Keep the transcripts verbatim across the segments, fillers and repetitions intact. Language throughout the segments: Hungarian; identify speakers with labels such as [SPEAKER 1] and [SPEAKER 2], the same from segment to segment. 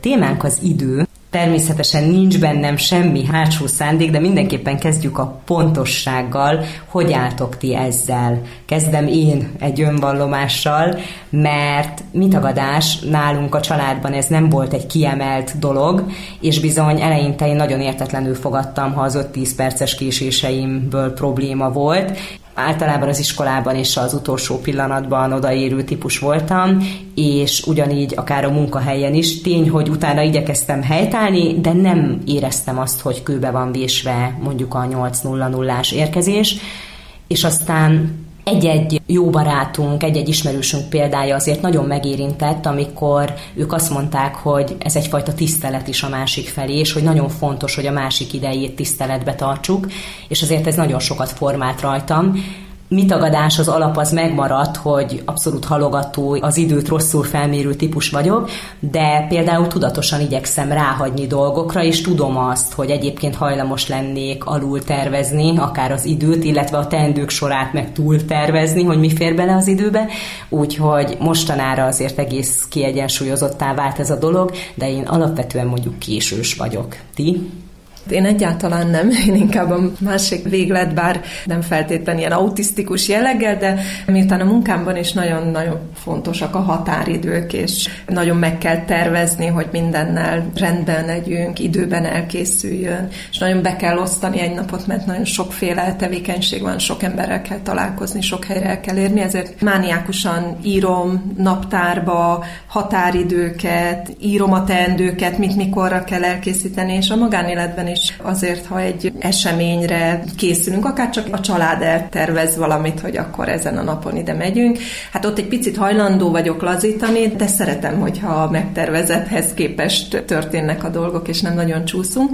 [SPEAKER 1] témánk az idő. Természetesen nincs bennem semmi hátsó szándék, de mindenképpen kezdjük a pontossággal. Hogy álltok ti ezzel? Kezdem én egy önvallomással, mert mi tagadás, nálunk a családban ez nem volt egy kiemelt dolog, és bizony eleinte én nagyon értetlenül fogadtam, ha az öt-tíz perces késéseimből probléma volt. Általában az iskolában és az utolsó pillanatban odaérő típus voltam, és ugyanígy akár a munkahelyen is. Tény, hogy utána igyekeztem helytállni, de nem éreztem azt, hogy kőbe van vésve mondjuk a nyolc nulla nullás érkezés, és aztán egy-egy jó barátunk, egy-egy ismerősünk példája azért nagyon megérintett, amikor ők azt mondták, hogy ez egyfajta tisztelet is a másik felé, és hogy nagyon fontos, hogy a másik idejét tiszteletbe tartsuk, és azért ez nagyon sokat formált rajtam. Mi tagadás, az alap az megmaradt, hogy abszolút halogató, az időt rosszul felmérő típus vagyok, de például tudatosan igyekszem ráhagyni dolgokra, és tudom azt, hogy egyébként hajlamos lennék alul tervezni, akár az időt, illetve a teendők sorát meg túl tervezni, hogy mi fér bele az időbe, úgyhogy mostanára azért egész kiegyensúlyozottá vált ez a dolog, de én alapvetően mondjuk késős vagyok. Ti?
[SPEAKER 2] Én egyáltalán nem, én inkább a másik véglet, bár nem feltétlenül ilyen autisztikus jelleggel, de miután a munkámban is nagyon-nagyon fontosak a határidők, és nagyon meg kell tervezni, hogy mindennel rendben legyünk, időben elkészüljön, és nagyon be kell osztani egy napot, mert nagyon sokféle tevékenység van, sok emberrel kell találkozni, sok helyre el kell érni, ezért mániákusan írom naptárba határidőket, írom a teendőket, mit mikorra kell elkészíteni, és a magánéletben is azért, ha egy eseményre készülünk, akár csak a család eltervez valamit, hogy akkor ezen a napon ide megyünk. Hát ott egy picit hajlandó vagyok lazítani, de szeretem, hogyha a megtervezethez képest történnek a dolgok, és nem nagyon csúszunk.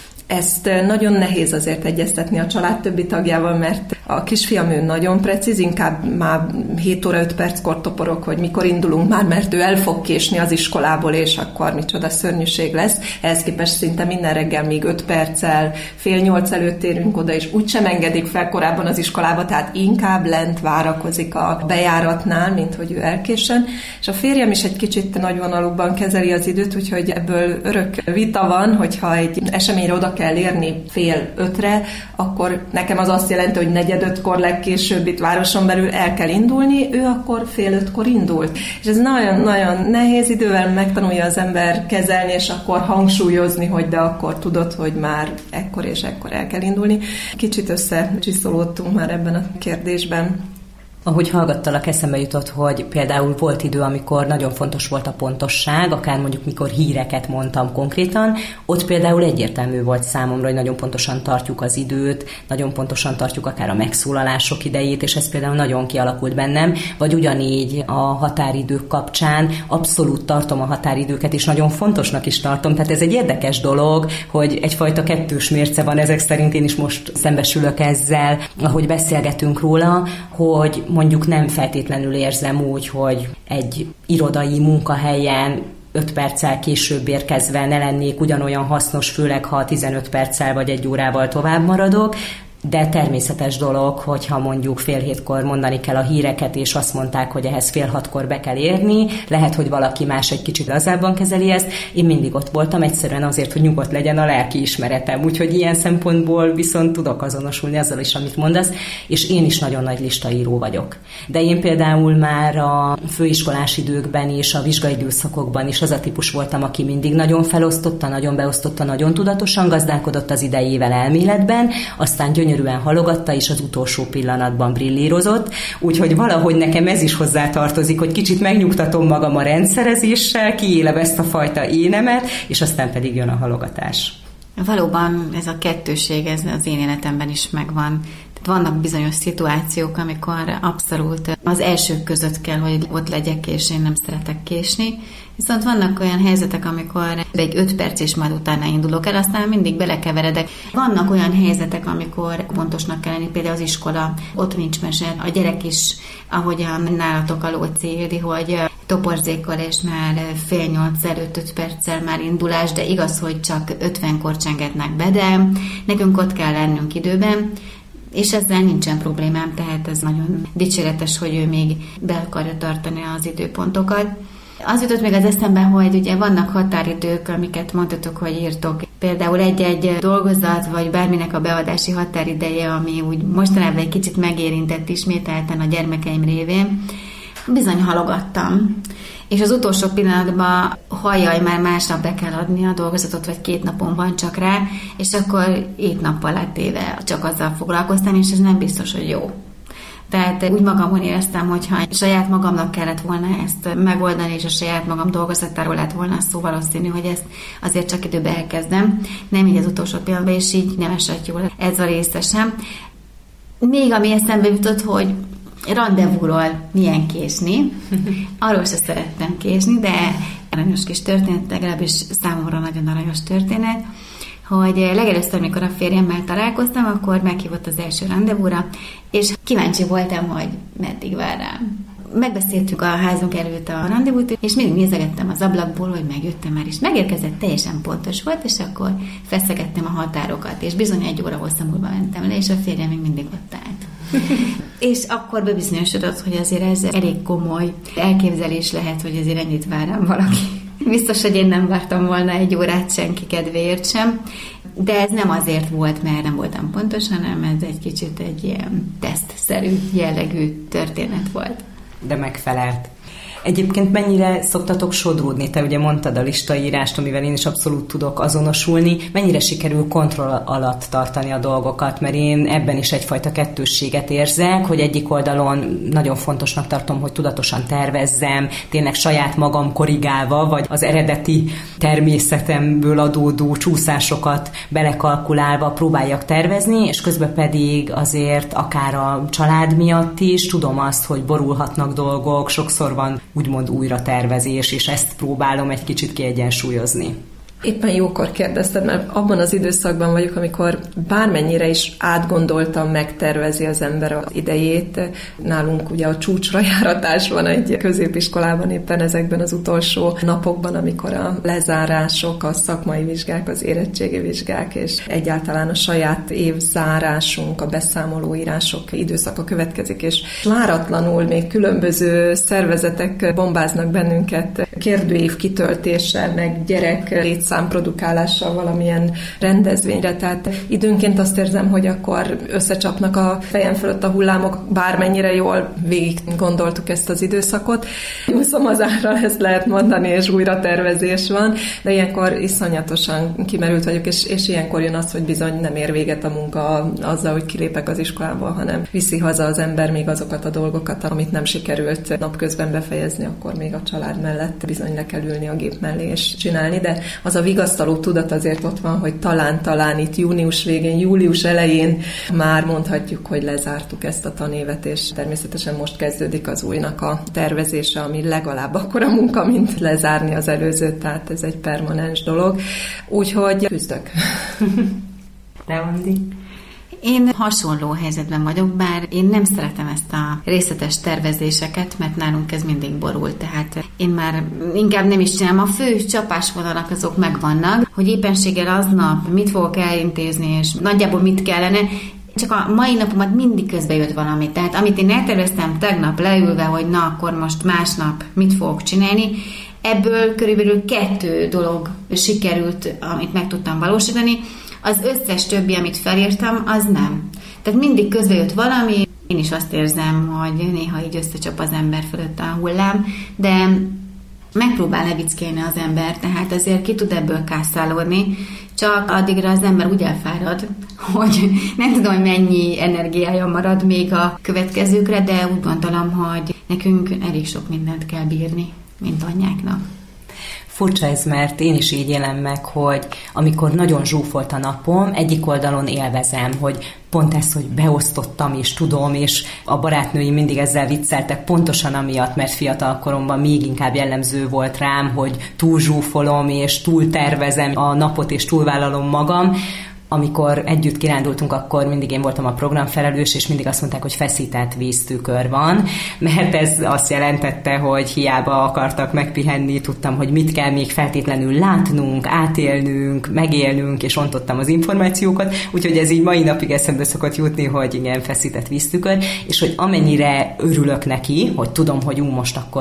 [SPEAKER 2] Ezt nagyon nehéz azért egyeztetni a család többi tagjával, mert a kisfiam ő nagyon precíz, inkább már hét óra öt perckor toporog, hogy mikor indulunk már, mert ő el fog késni az iskolából, és akkor micsoda szörnyűség lesz. Ehhez képest szinte minden reggel még öt perccel, fél nyolc előtt érünk oda, és úgysem engedik fel korábban az iskolába, tehát inkább lent várakozik a bejáratnál, mint hogy ő elkéssen. És a férjem is egy kicsit nagyvonalúban kezeli az időt, úgyhogy ebből örök vita van, hogyha egy eseményre oda kell érni fél ötre, akkor nekem az azt jelenti, hogy negyed ötkor legkésőbb itt városon belül el kell indulni, ő akkor fél ötkor indult. És ez nagyon-nagyon nehéz, idővel megtanulja az ember kezelni, és akkor hangsúlyozni, hogy de akkor tudod, hogy már ekkor és ekkor el kell indulni. Kicsit összecsiszolódtunk már ebben a kérdésben.
[SPEAKER 1] Ahogy hallgattalak, eszembe jutott, hogy például volt idő, amikor nagyon fontos volt a pontosság, akár mondjuk mikor híreket mondtam konkrétan, ott például egyértelmű volt számomra, hogy nagyon pontosan tartjuk az időt, nagyon pontosan tartjuk akár a megszólalások idejét, és ez például nagyon kialakult bennem, vagy ugyanígy a határidők kapcsán abszolút tartom a határidőket, és nagyon fontosnak is tartom, tehát ez egy érdekes dolog, hogy egyfajta kettős mérce van ezek szerint, én is most szembesülök ezzel, ahogy beszélgetünk róla, hogy mondjuk nem feltétlenül érzem úgy, hogy egy irodai munkahelyen öt perccel később érkezve ne lennék ugyanolyan hasznos, főleg ha tizenöt perccel vagy egy órával tovább maradok, de természetes dolog, hogyha mondjuk fél hétkor mondani kell a híreket, és azt mondták, hogy ehhez fél hatkor be kell érni, lehet, hogy valaki más egy kicsit lazábban kezeli ezt. Én mindig ott voltam, egyszerűen azért, hogy nyugodt legyen a lelki ismeretem, úgyhogy ilyen szempontból viszont tudok azonosulni azzal is, amit mondasz, és én is nagyon nagy listaíró vagyok. De én például már a főiskolás időkben és a vizsgaidőszakokban is az a típus voltam, aki mindig nagyon felosztotta, nagyon beosztotta, nagyon tudatosan gazdálkodott az idejével elméletben, aztán gyönyörűen halogatta, és az utolsó pillanatban brillírozott, úgyhogy valahogy nekem ez is hozzátartozik, hogy kicsit megnyugtatom magam a rendszerezéssel, kiélem ezt a fajta énemet, és aztán pedig jön a halogatás.
[SPEAKER 3] Valóban ez a kettőség, ez az én életemben is megvan. Tehát vannak bizonyos szituációk, amikor abszolút az elsők között kell, hogy ott legyek, és én nem szeretek késni. Viszont vannak olyan helyzetek, amikor egy öt perc és majd utána indulok el, aztán mindig belekeveredek. Vannak olyan helyzetek, amikor pontosnak kell lenni, például az iskola, ott nincs mese. A gyerek is, ahogyan nálatok a Lóci Ildi, hogy toporzékkal és már fél nyolc előtt öt perccel már indulás, de igaz, hogy csak ötvenkor csengetnek be, de nekünk ott kell lennünk időben, és ezzel nincsen problémám, tehát ez nagyon dicséretes, hogy ő még be akarja tartani az időpontokat. Az jutott még az eszembe, hogy ugye vannak határidők, amiket mondhatok, hogy írtok. Például egy-egy dolgozat, vagy bárminek a beadási határideje, ami úgy mostanában egy kicsit megérintett ismételten a gyermekeim révén. Bizony halogattam. És az utolsó pillanatban, hajjaj, már másnap be kell adni a dolgozatot, vagy két napon van csak rá, és akkor hét nappal lettéve csak azzal foglalkoztam, és ez nem biztos, hogy jó. Tehát úgy magamon éreztem, hogyha saját magamnak kellett volna ezt megoldani, és a saját magam dolgozatáról lett volna szó, valószínű, hogy ezt azért csak időben elkezdem. Nem így az utolsó pillanatban, és így nem esett jól ez a része sem. Még ami eszembe jutott, hogy randevúról milyen késni. Arról se szerettem késni, de aranyos kis történet, legalábbis számomra nagyon aranyos történet, hogy legelőször, amikor a férjemmel találkoztam, akkor meghívott az első randevúra, és kíváncsi voltam, hogy meddig vár rám. Megbeszéltük a házunk előtt a randevút, és mindig nézegettem az ablakból, hogy megjöttem már, és megérkezett, teljesen pontos volt, és akkor feszegettem a határokat, és bizony egy óra hosszú múlva mentem le, és a férjem még mindig ott állt. És akkor bebizonyosodott, hogy azért ez elég komoly elképzelés lehet, hogy azért ennyit vár rám valaki. Biztos, hogy én nem vártam volna egy órát senki kedvéért sem, de ez nem azért volt, mert nem voltam pontos, hanem ez egy kicsit egy ilyen tesztszerű jellegű történet volt.
[SPEAKER 1] De megfelelt. Egyébként mennyire szoktatok sodródni? Te ugye mondtad a listaírást, amivel én is abszolút tudok azonosulni. Mennyire sikerül kontroll alatt tartani a dolgokat? Mert én ebben is egyfajta kettősséget érzek, hogy egyik oldalon nagyon fontosnak tartom, hogy tudatosan tervezzem, tényleg saját magam korrigálva, vagy az eredeti természetemből adódó csúszásokat belekalkulálva próbáljak tervezni, és közben pedig azért akár a család miatt is tudom azt, hogy borulhatnak dolgok, sokszor van úgymond újra tervezés, és ezt próbálom egy kicsit kiegyensúlyozni.
[SPEAKER 2] Éppen jókor kérdezted, mert abban az időszakban vagyok, amikor bármennyire is átgondoltam, megtervezi az ember az idejét. Nálunk ugye a csúcsra járatás van egy középiskolában éppen ezekben az utolsó napokban, amikor a lezárások, a szakmai vizsgák, az érettségi vizsgák, és egyáltalán a saját évzárásunk, a beszámolóírások időszaka következik, és váratlanul még különböző szervezetek bombáznak bennünket kérdőív kitöltéssel, meg gyerek létszámprodukálással valamilyen rendezvényre, tehát időnként azt érzem, hogy akkor összecsapnak a fejem fölött a hullámok, bármennyire jól végig gondoltuk ezt az időszakot. Úszom az árral, ezt lehet mondani, és újra tervezés van, de ilyenkor iszonyatosan kimerült vagyok, és, és ilyenkor jön az, hogy bizony nem ér véget a munka azzal, hogy kilépek az iskolából, hanem viszi haza az ember még azokat a dolgokat, amit nem sikerült napközben befejezni, akkor még a család mellett bizony le kell ülni a gép mellé és csinálni, de az a vigasztaló tudat azért ott van, hogy talán-talán itt június végén, július elején már mondhatjuk, hogy lezártuk ezt a tanévet, és természetesen most kezdődik az újnak a tervezése, ami legalább akkora munka, mint lezárni az előzőt, tehát ez egy permanens dolog. Úgyhogy küzdök.
[SPEAKER 1] Te, Andi?
[SPEAKER 3] Én hasonló helyzetben vagyok, bár én nem szeretem ezt a részletes tervezéseket, mert nálunk ez mindig borul, tehát én már inkább nem is csinálom. A fő csapásvonalak azok megvannak, hogy éppenséggel aznap mit fogok elintézni, és nagyjából mit kellene, csak a mai napomat mindig közbe jött valami. Tehát amit én elterveztem tegnap leülve, hogy na akkor most másnap mit fogok csinálni, ebből körülbelül kettő dolog sikerült, amit meg tudtam valósítani. Az összes többi, amit felírtam, az nem. Tehát mindig közbe jött valami, én is azt érzem, hogy néha így összecsap az ember fölött a hullám, de megpróbál levickélni az ember, tehát azért ki tud ebből kászálódni, csak addigra az ember úgy elfárad, hogy nem tudom, hogy mennyi energiája marad még a következőkre, de úgy gondolom, hogy nekünk elég sok mindent kell bírni, mint anyáknak.
[SPEAKER 1] Furcsa ez, mert én is így élem meg, hogy amikor nagyon zsúfolt a napom, egyik oldalon élvezem, hogy pont ez, hogy beosztottam és tudom, és a barátnőim mindig ezzel vicceltek, pontosan amiatt, mert fiatal koromban még inkább jellemző volt rám, hogy túl zsúfolom és túl tervezem a napot és túlvállalom magam. Amikor együtt kirándultunk, akkor mindig én voltam a programfelelős, és mindig azt mondták, hogy feszített víztükör van, mert ez azt jelentette, hogy hiába akartak megpihenni, tudtam, hogy mit kell még feltétlenül látnunk, átélnünk, megélnünk, és ontottam az információkat, úgyhogy ez így mai napig eszembe szokott jutni, hogy igen, feszített víztükör, és hogy amennyire örülök neki, hogy tudom, hogy ú, most akkor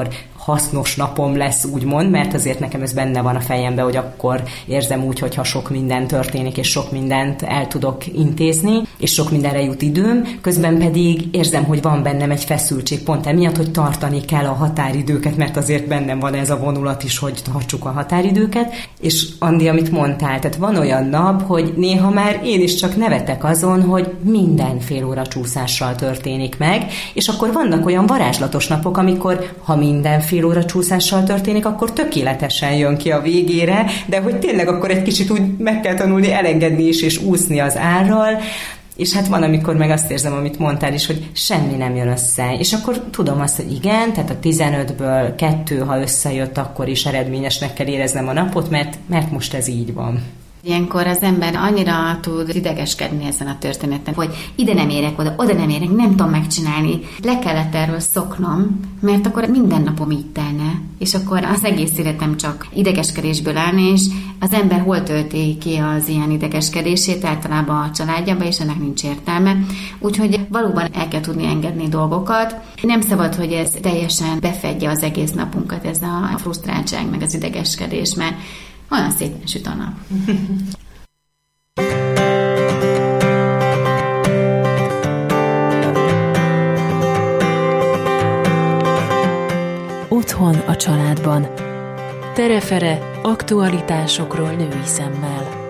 [SPEAKER 1] hasznos napom lesz, úgymond, mert azért nekem ez benne van a fejemben, hogy akkor érzem úgy, hogyha sok minden történik, és sok mindent el tudok intézni, és sok mindenre jut időm, közben pedig érzem, hogy van bennem egy feszültség pont emiatt, hogy tartani kell a határidőket, mert azért bennem van ez a vonulat is, hogy tartsuk a határidőket, és Andi, amit mondtál, tehát van olyan nap, hogy néha már én is csak nevetek azon, hogy minden fél óra csúszással történik meg, és akkor vannak olyan varázslatos napok, amikor ha minden fél óra csúszással történik, akkor tökéletesen jön ki a végére, de hogy tényleg akkor egy kicsit úgy meg kell tanulni elengedni is, és úszni az árral, és hát van, amikor meg azt érzem, amit mondtál is, hogy semmi nem jön össze. És akkor tudom azt, hogy igen, tehát a tizenötből kettő, ha összejött, akkor is eredményesnek kell éreznem a napot, mert, mert most ez így van.
[SPEAKER 3] Ilyenkor az ember annyira tud idegeskedni ezen a történeten, hogy ide nem érek oda, oda nem érek, nem tudom megcsinálni. Le kellett erről szoknom, mert akkor minden napom így telne, és akkor az egész életem csak idegeskedésből állni, és az ember hol tölti ki az ilyen idegeskedését, általában a családjában, és ennek nincs értelme. Úgyhogy valóban el kell tudni engedni dolgokat. Nem szabad, hogy ez teljesen befedje az egész napunkat, ez a frusztráltság, meg az idegeskedés, mert olyan szépen süt a nap.
[SPEAKER 4] Otthon a családban. Tere-fere aktualitásokról női szemmel.